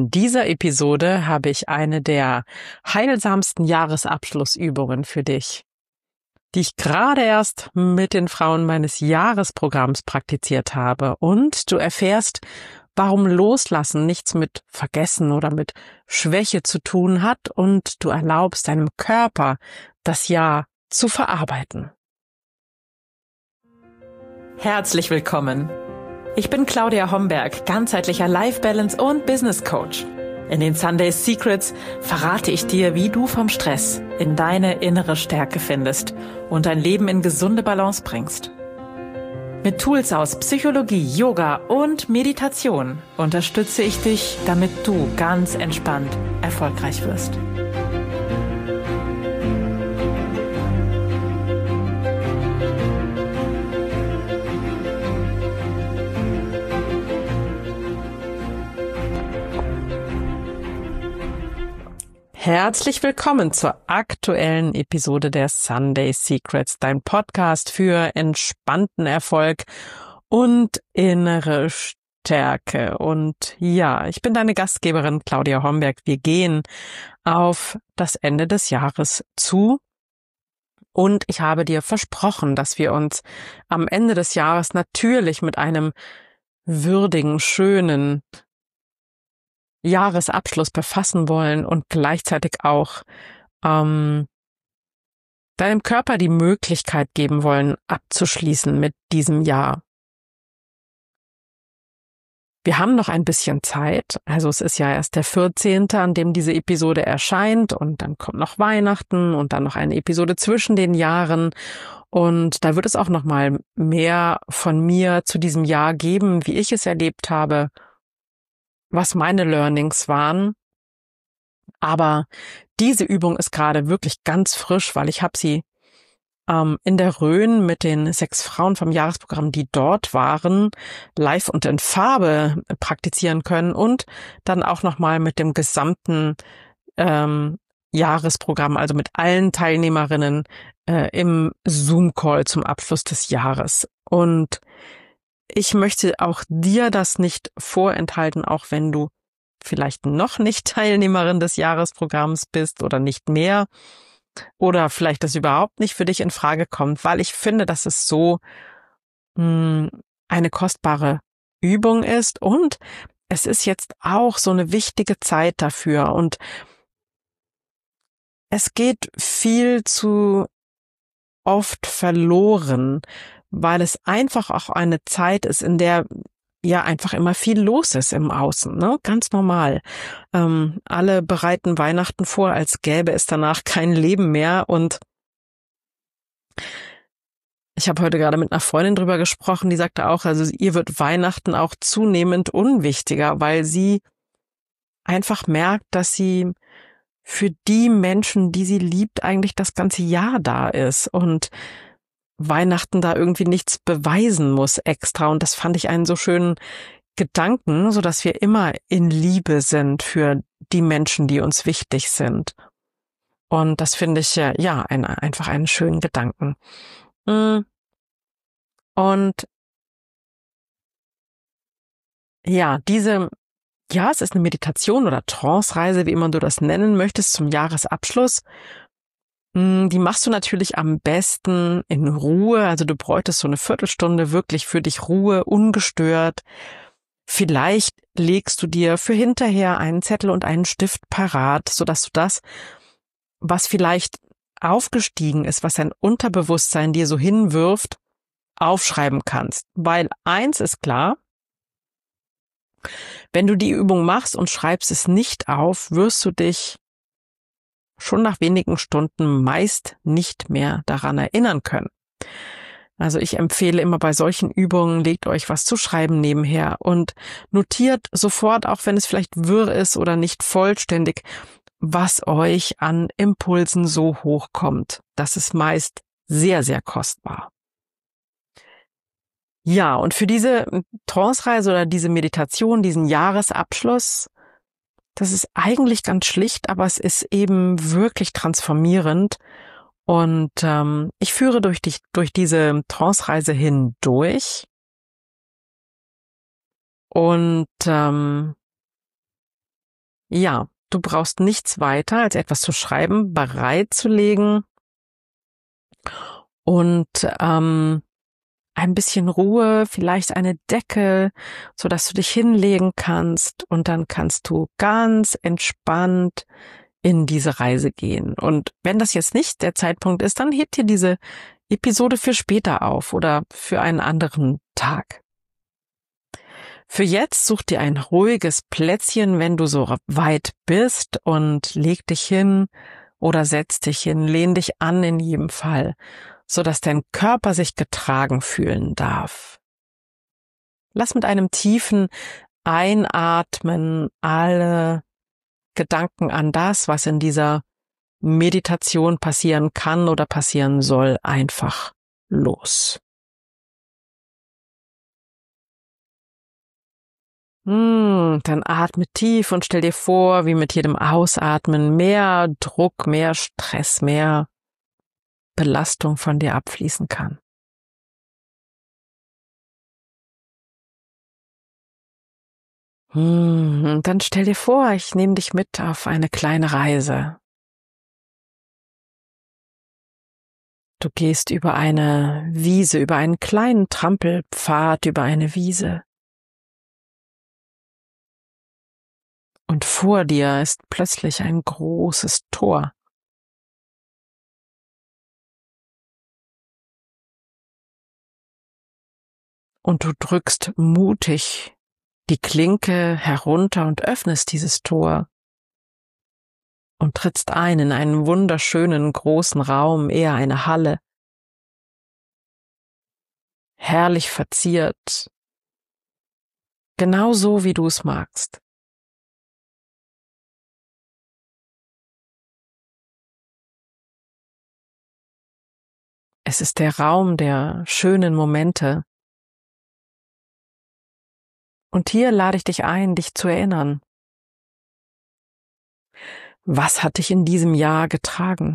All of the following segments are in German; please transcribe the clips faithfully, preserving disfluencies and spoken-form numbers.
In dieser Episode habe ich eine der heilsamsten Jahresabschlussübungen für dich, die ich gerade erst mit den Frauen meines Jahresprogramms praktiziert habe. Und du erfährst, warum Loslassen nichts mit Vergessen oder mit Schwäche zu tun hat, und du erlaubst deinem Körper, das Jahr zu verarbeiten. Herzlich willkommen. Ich bin Claudia Homberg, ganzheitlicher Life Balance und Business Coach. In den Sunday Secrets verrate ich dir, wie du vom Stress in deine innere Stärke findest und dein Leben in gesunde Balance bringst. Mit Tools aus Psychologie, Yoga und Meditation unterstütze ich dich, damit du ganz entspannt erfolgreich wirst. Herzlich willkommen zur aktuellen Episode der Sunday Secrets, dein Podcast für entspannten Erfolg und innere Stärke. Und ja, ich bin deine Gastgeberin Claudia Homberg. Wir gehen auf das Ende des Jahres zu und ich habe dir versprochen, dass wir uns am Ende des Jahres natürlich mit einem würdigen, schönen Jahresabschluss befassen wollen und gleichzeitig auch ähm, deinem Körper die Möglichkeit geben wollen, abzuschließen mit diesem Jahr. Wir haben noch ein bisschen Zeit, also es ist ja erst der vierzehnte, an dem diese Episode erscheint, und dann kommt noch Weihnachten und dann noch eine Episode zwischen den Jahren, und da wird es auch noch mal mehr von mir zu diesem Jahr geben, wie ich es erlebt habe, was meine Learnings waren. Aber diese Übung ist gerade wirklich ganz frisch, weil ich habe sie ähm, in der Rhön mit den sechs Frauen vom Jahresprogramm, die dort waren, live und in Farbe praktizieren können, und dann auch nochmal mit dem gesamten ähm, Jahresprogramm, also mit allen Teilnehmerinnen äh, im Zoom-Call zum Abschluss des Jahres. Und ich möchte auch dir das nicht vorenthalten, auch wenn du vielleicht noch nicht Teilnehmerin des Jahresprogramms bist oder nicht mehr oder vielleicht das überhaupt nicht für dich in Frage kommt, weil ich finde, dass es so mh, eine kostbare Übung ist, und es ist jetzt auch so eine wichtige Zeit dafür, und es geht viel zu oft verloren, weil es einfach auch eine Zeit ist, in der ja einfach immer viel los ist im Außen, ne? Ganz normal. Ähm, alle bereiten Weihnachten vor, als gäbe es danach kein Leben mehr, und ich habe heute gerade mit einer Freundin drüber gesprochen, die sagte auch, also ihr wird Weihnachten auch zunehmend unwichtiger, weil sie einfach merkt, dass sie für die Menschen, die sie liebt, eigentlich das ganze Jahr da ist und Weihnachten da irgendwie nichts beweisen muss extra. Und das fand ich einen so schönen Gedanken, so dass wir immer in Liebe sind für die Menschen, die uns wichtig sind. Und das finde ich ja, ja ein, einfach einen schönen Gedanken. Und ja, diese, ja, es ist eine Meditation oder Trance-Reise, wie immer du das nennen möchtest, zum Jahresabschluss. Die machst du natürlich am besten in Ruhe, also du bräuchtest so eine Viertelstunde wirklich für dich Ruhe, ungestört. Vielleicht legst du dir für hinterher einen Zettel und einen Stift parat, sodass du das, was vielleicht aufgestiegen ist, was dein Unterbewusstsein dir so hinwirft, aufschreiben kannst. Weil eins ist klar, wenn du die Übung machst und schreibst es nicht auf, wirst du dich schon nach wenigen Stunden meist nicht mehr daran erinnern können. Also ich empfehle immer bei solchen Übungen, legt euch was zu schreiben nebenher und notiert sofort, auch wenn es vielleicht wirr ist oder nicht vollständig, was euch an Impulsen so hochkommt. Das ist meist sehr, sehr kostbar. Ja, und für diese Trance-Reise oder diese Meditation, diesen Jahresabschluss, das ist eigentlich ganz schlicht, aber es ist eben wirklich transformierend. Und ähm, ich führe durch dich durch diese Trance-Reise hindurch. Und ähm, Ja, du brauchst nichts weiter, als etwas zu schreiben, bereitzulegen und ähm, ein bisschen Ruhe, vielleicht eine Decke, so dass du dich hinlegen kannst und dann kannst du ganz entspannt in diese Reise gehen. Und wenn das jetzt nicht der Zeitpunkt ist, dann heb dir diese Episode für später auf oder für einen anderen Tag. Für jetzt such dir ein ruhiges Plätzchen, wenn du so weit bist, und leg dich hin oder setz dich hin, lehn dich an in jedem Fall, so dass dein Körper sich getragen fühlen darf. Lass mit einem tiefen Einatmen alle Gedanken an das, was in dieser Meditation passieren kann oder passieren soll, einfach los. Hm, dann atme tief und stell dir vor, wie mit jedem Ausatmen mehr Druck, mehr Stress, mehr Belastung von dir abfließen kann. Hm, und dann stell dir vor, ich nehme dich mit auf eine kleine Reise. Du gehst über eine Wiese, über einen kleinen Trampelpfad, über eine Wiese. Und vor dir ist plötzlich ein großes Tor. Und du drückst mutig die Klinke herunter und öffnest dieses Tor und trittst ein in einen wunderschönen großen Raum, eher eine Halle, herrlich verziert, genau so, wie du es magst. Es ist der Raum der schönen Momente. Und hier lade ich dich ein, dich zu erinnern. Was hat dich in diesem Jahr getragen?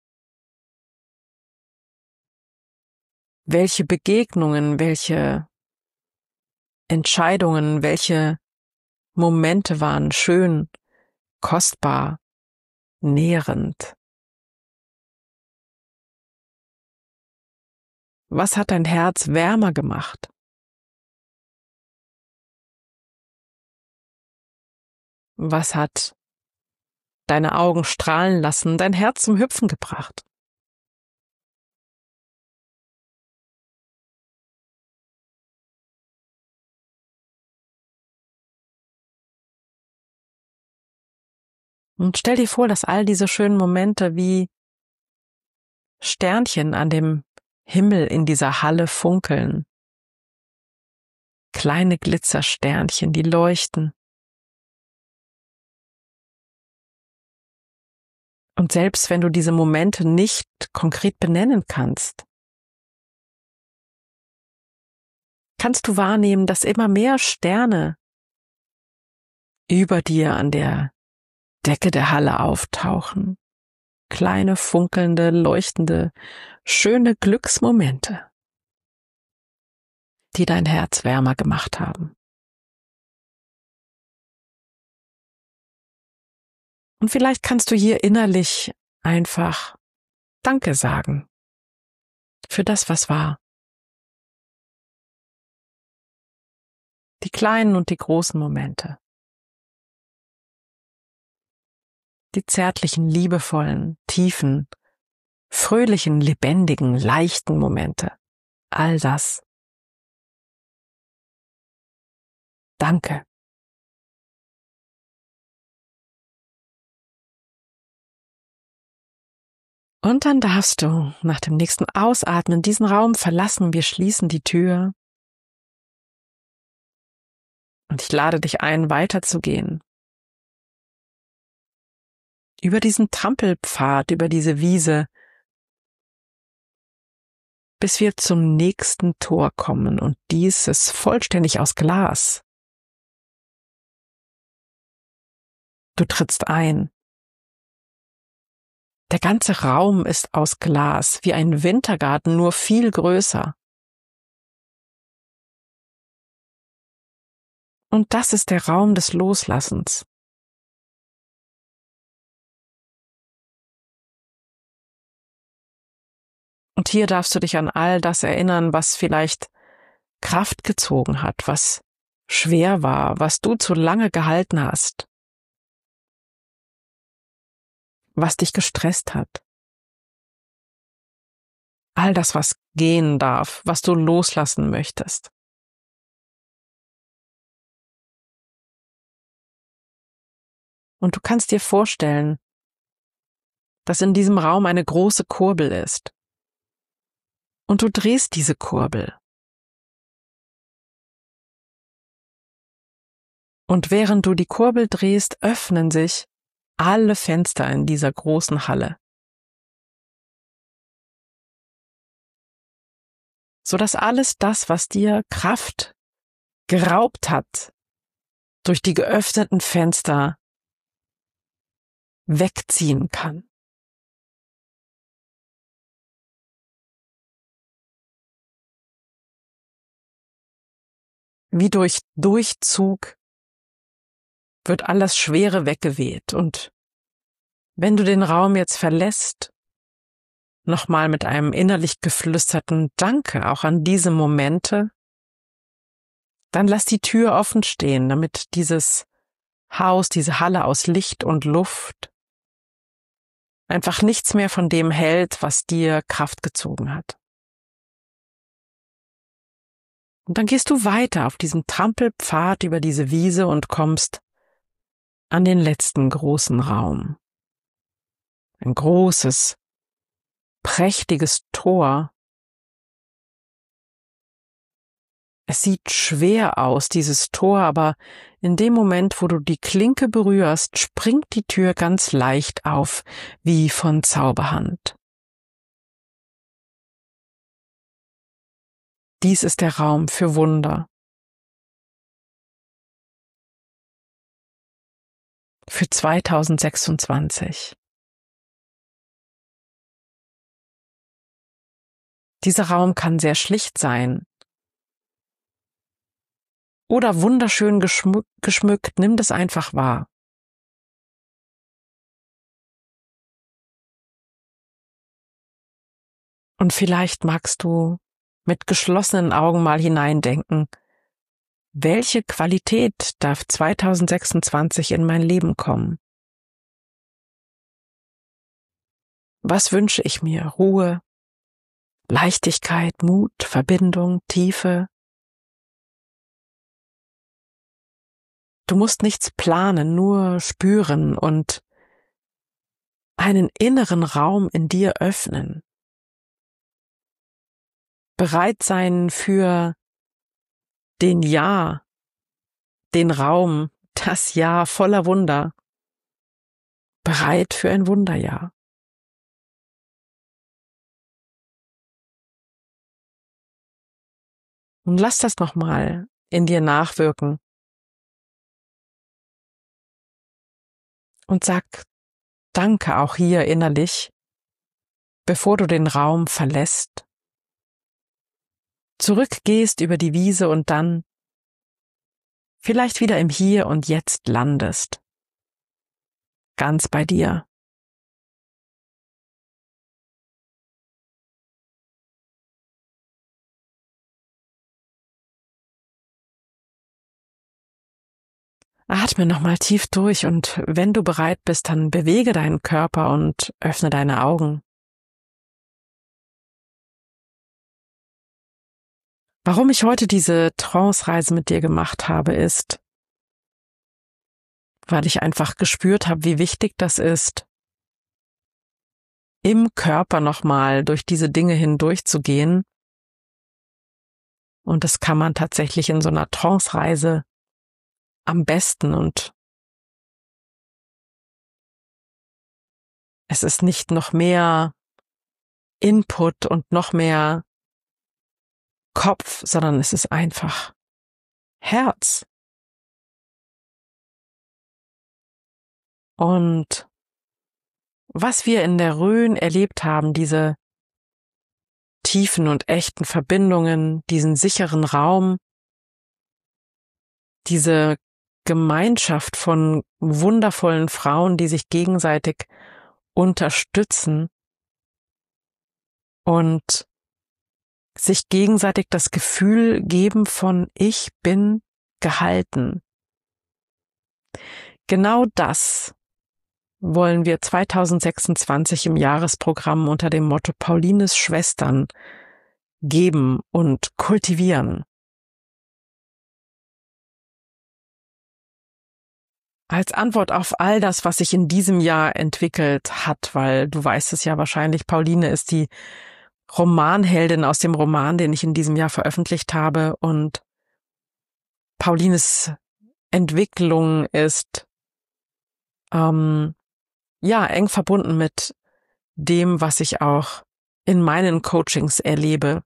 Welche Begegnungen, welche Entscheidungen, welche Momente waren schön, kostbar, nährend? Was hat dein Herz wärmer gemacht? Was hat deine Augen strahlen lassen, dein Herz zum Hüpfen gebracht? Und stell dir vor, dass all diese schönen Momente wie Sternchen an dem Himmel in dieser Halle funkeln. Kleine Glitzersternchen, die leuchten. Und selbst wenn du diese Momente nicht konkret benennen kannst, kannst du wahrnehmen, dass immer mehr Sterne über dir an der Decke der Halle auftauchen. Kleine, funkelnde, leuchtende, schöne Glücksmomente, die dein Herz wärmer gemacht haben. Und vielleicht kannst du hier innerlich einfach Danke sagen für das, was war. Die kleinen und die großen Momente. Die zärtlichen, liebevollen, tiefen, fröhlichen, lebendigen, leichten Momente. All das. Danke. Und dann darfst du nach dem nächsten Ausatmen diesen Raum verlassen. Wir schließen die Tür. Und ich lade dich ein, weiterzugehen. Über diesen Trampelpfad, über diese Wiese, bis wir zum nächsten Tor kommen, und dies ist vollständig aus Glas. Du trittst ein. Der ganze Raum ist aus Glas, wie ein Wintergarten, nur viel größer. Und das ist der Raum des Loslassens. Und hier darfst du dich an all das erinnern, was vielleicht Kraft gezogen hat, was schwer war, was du zu lange gehalten hast, was dich gestresst hat. All das, was gehen darf, was du loslassen möchtest. Und du kannst dir vorstellen, dass in diesem Raum eine große Kurbel ist. Und du drehst diese Kurbel. Und während du die Kurbel drehst, öffnen sich alle Fenster in dieser großen Halle, sodass alles das, was dir Kraft geraubt hat, durch die geöffneten Fenster wegziehen kann. Wie durch Durchzug wird alles Schwere weggeweht, und wenn du den Raum jetzt verlässt, nochmal mit einem innerlich geflüsterten Danke auch an diese Momente, dann lass die Tür offen stehen, damit dieses Haus, diese Halle aus Licht und Luft einfach nichts mehr von dem hält, was dir Kraft gezogen hat. Und dann gehst du weiter auf diesem Trampelpfad über diese Wiese und kommst an den letzten großen Raum. Ein großes, prächtiges Tor. Es sieht schwer aus, dieses Tor, aber in dem Moment, wo du die Klinke berührst, springt die Tür ganz leicht auf, wie von Zauberhand. Dies ist der Raum für Wunder. Für zweitausendsechsundzwanzig. Dieser Raum kann sehr schlicht sein oder wunderschön geschmückt, geschmückt. Nimm das einfach wahr. Und vielleicht magst du mit geschlossenen Augen mal hineindenken, welche Qualität darf zweitausendsechsundzwanzig in mein Leben kommen? Was wünsche ich mir? Ruhe, Leichtigkeit, Mut, Verbindung, Tiefe. Du musst nichts planen, nur spüren und einen inneren Raum in dir öffnen. Bereit sein für den Ja, den Raum, das Jahr voller Wunder. Bereit für ein Wunderjahr. Und lass das nochmal in dir nachwirken. Und sag Danke auch hier innerlich, bevor du den Raum verlässt, zurückgehst über die Wiese und dann vielleicht wieder im Hier und Jetzt landest. Ganz bei dir. Atme nochmal tief durch und wenn du bereit bist, dann bewege deinen Körper und öffne deine Augen. Warum ich heute diese Trance-Reise mit dir gemacht habe, ist, weil ich einfach gespürt habe, wie wichtig das ist, im Körper nochmal durch diese Dinge hindurchzugehen. Und das kann man tatsächlich in so einer Trance-Reise am besten, und es ist nicht noch mehr Input und noch mehr Kopf, sondern es ist einfach Herz. Und was wir in der Rhön erlebt haben, diese tiefen und echten Verbindungen, diesen sicheren Raum, diese Gemeinschaft von wundervollen Frauen, die sich gegenseitig unterstützen und sich gegenseitig das Gefühl geben von ich bin gehalten. Genau das wollen wir zwanzig sechsundzwanzig im Jahresprogramm unter dem Motto Paulines Schwestern geben und kultivieren. Als Antwort auf all das, was sich in diesem Jahr entwickelt hat, weil du weißt es ja wahrscheinlich, Pauline ist die Romanheldin aus dem Roman, den ich in diesem Jahr veröffentlicht habe, und Paulines Entwicklung ist ähm, ja eng verbunden mit dem, was ich auch in meinen Coachings erlebe,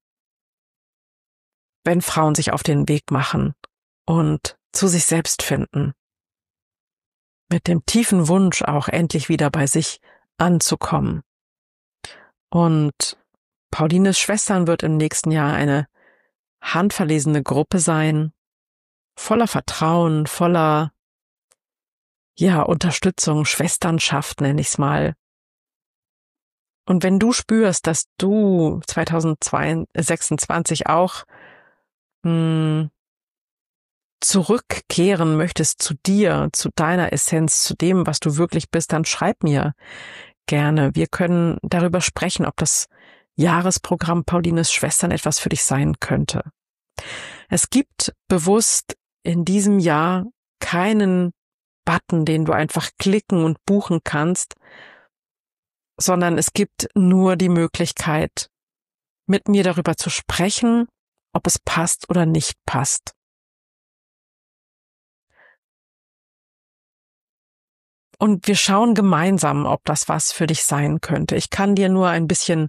wenn Frauen sich auf den Weg machen und zu sich selbst finden. Mit dem tiefen Wunsch, auch endlich wieder bei sich anzukommen. Und Paulines Schwestern wird im nächsten Jahr eine handverlesene Gruppe sein, voller Vertrauen, voller ja Unterstützung, Schwesternschaft nenne ich es mal. Und wenn du spürst, dass du zwanzig sechsundzwanzig auch mh, zurückkehren möchtest zu dir, zu deiner Essenz, zu dem, was du wirklich bist, dann schreib mir gerne. Wir können darüber sprechen, ob das Jahresprogramm Paulines Schwestern etwas für dich sein könnte. Es gibt bewusst in diesem Jahr keinen Button, den du einfach klicken und buchen kannst, sondern es gibt nur die Möglichkeit, mit mir darüber zu sprechen, ob es passt oder nicht passt. Und wir schauen gemeinsam, ob das was für dich sein könnte. Ich kann dir nur ein bisschen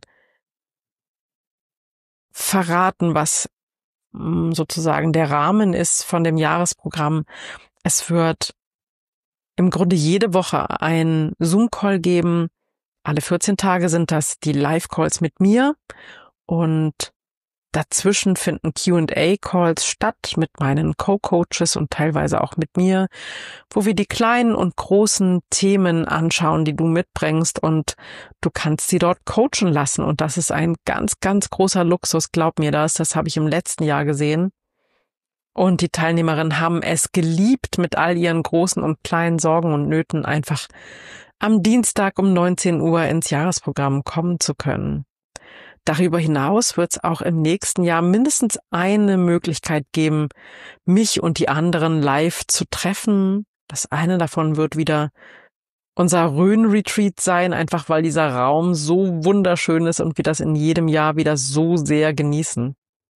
verraten, was sozusagen der Rahmen ist von dem Jahresprogramm. Es wird im Grunde jede Woche ein Zoom-Call geben. Alle vierzehn Tage sind das die Live-Calls mit mir und dazwischen finden Q and A-Calls statt mit meinen Co-Coaches und teilweise auch mit mir, wo wir die kleinen und großen Themen anschauen, die du mitbringst, und du kannst sie dort coachen lassen. Und das ist ein ganz, ganz großer Luxus, glaub mir das. Das habe ich im letzten Jahr gesehen. Und die Teilnehmerinnen haben es geliebt, mit all ihren großen und kleinen Sorgen und Nöten einfach am Dienstag um neunzehn Uhr ins Jahresprogramm kommen zu können. Darüber hinaus wird es auch im nächsten Jahr mindestens eine Möglichkeit geben, mich und die anderen live zu treffen. Das eine davon wird wieder unser Rhön-Retreat sein, einfach weil dieser Raum so wunderschön ist und wir das in jedem Jahr wieder so sehr genießen.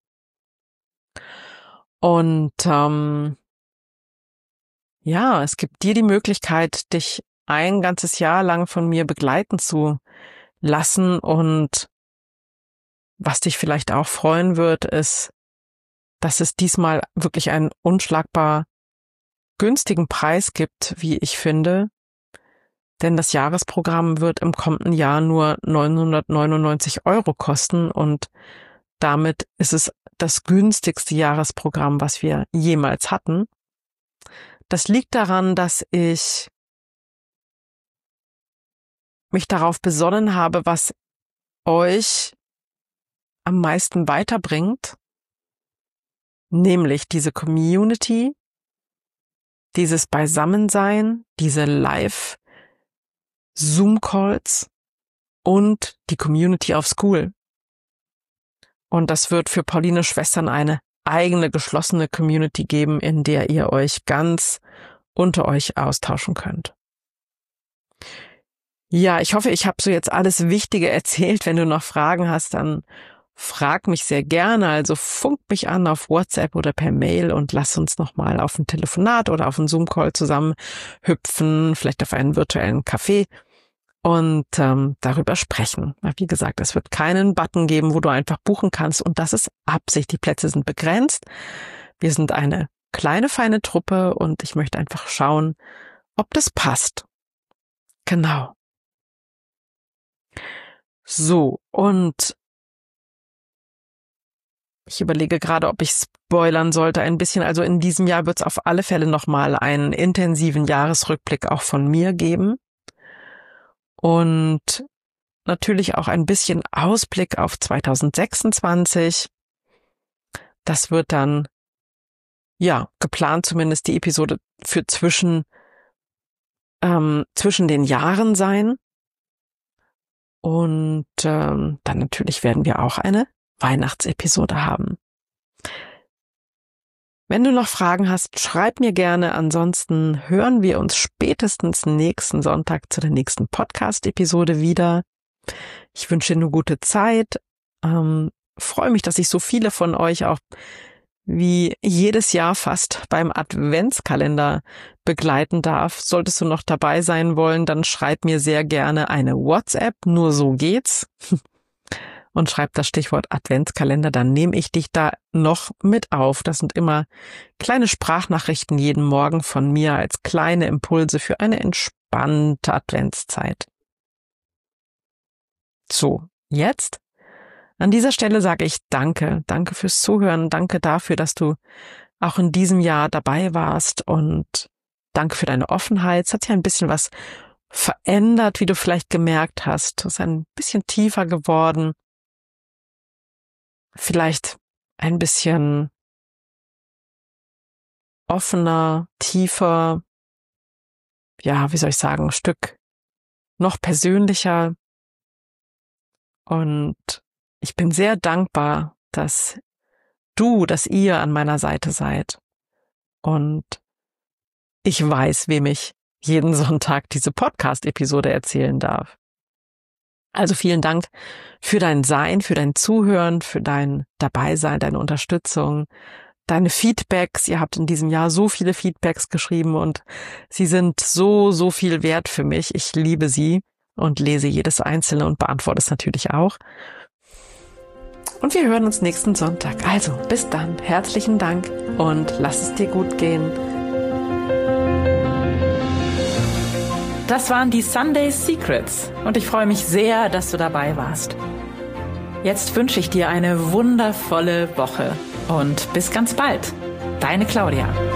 Und ähm, ja, es gibt dir die Möglichkeit, dich ein ganzes Jahr lang von mir begleiten zu lassen, und was dich vielleicht auch freuen wird, ist, dass es diesmal wirklich einen unschlagbar günstigen Preis gibt, wie ich finde. Denn das Jahresprogramm wird im kommenden Jahr nur neunhundertneunundneunzig Euro kosten und damit ist es das günstigste Jahresprogramm, was wir jemals hatten. Das liegt daran, dass ich mich darauf besonnen habe, was euch am meisten weiterbringt, nämlich diese Community, dieses Beisammensein, diese Live-Zoom-Calls und die Community auf School. Und das wird für Paulines Schwestern eine eigene geschlossene Community geben, in der ihr euch ganz unter euch austauschen könnt. Ja, ich hoffe, ich habe so jetzt alles Wichtige erzählt. Wenn du noch Fragen hast, dann frag mich sehr gerne. Also funk mich an auf WhatsApp oder per Mail und lass uns nochmal auf ein Telefonat oder auf einen Zoom-Call zusammen hüpfen, vielleicht auf einen virtuellen Café und ähm, darüber sprechen. Wie gesagt, es wird keinen Button geben, wo du einfach buchen kannst, und das ist Absicht. Die Plätze sind begrenzt. Wir sind eine kleine, feine Truppe und ich möchte einfach schauen, ob das passt. Genau. So, und ich überlege gerade, ob ich spoilern sollte ein bisschen. Also in diesem Jahr wird es auf alle Fälle nochmal einen intensiven Jahresrückblick auch von mir geben. Und natürlich auch ein bisschen Ausblick auf zwanzig sechsundzwanzig. Das wird dann, ja, geplant zumindest die Episode für zwischen, ähm, zwischen den Jahren sein. Und ähm, dann natürlich werden wir auch eine Weihnachtsepisode haben. Wenn du noch Fragen hast, schreib mir gerne. Ansonsten hören wir uns spätestens nächsten Sonntag zu der nächsten Podcast-Episode wieder. Ich wünsche dir eine gute Zeit. Ähm, freue mich, dass ich so viele von euch auch wie jedes Jahr fast beim Adventskalender begleiten darf. Solltest du noch dabei sein wollen, dann schreib mir sehr gerne eine WhatsApp. Nur so geht's. Und schreib das Stichwort Adventskalender, dann nehme ich dich da noch mit auf. Das sind immer kleine Sprachnachrichten jeden Morgen von mir als kleine Impulse für eine entspannte Adventszeit. So, jetzt an dieser Stelle sage ich Danke. Danke fürs Zuhören. Danke dafür, dass du auch in diesem Jahr dabei warst und danke für deine Offenheit. Es hat sich ein bisschen was verändert, wie du vielleicht gemerkt hast. Es ist ein bisschen tiefer geworden. Vielleicht ein bisschen offener, tiefer, ja, wie soll ich sagen, ein Stück noch persönlicher. Und ich bin sehr dankbar, dass du, dass ihr an meiner Seite seid. Und ich weiß, wem ich jeden Sonntag diese Podcast-Episode erzählen darf. Also vielen Dank für dein Sein, für dein Zuhören, für dein Dabeisein, deine Unterstützung, deine Feedbacks. Ihr habt in diesem Jahr so viele Feedbacks geschrieben und sie sind so, so viel wert für mich. Ich liebe sie und lese jedes einzelne und beantworte es natürlich auch. Und wir hören uns nächsten Sonntag. Also bis dann, herzlichen Dank und lass es dir gut gehen. Das waren die Sunday Secrets und ich freue mich sehr, dass du dabei warst. Jetzt wünsche ich dir eine wundervolle Woche und bis ganz bald. Deine Claudia.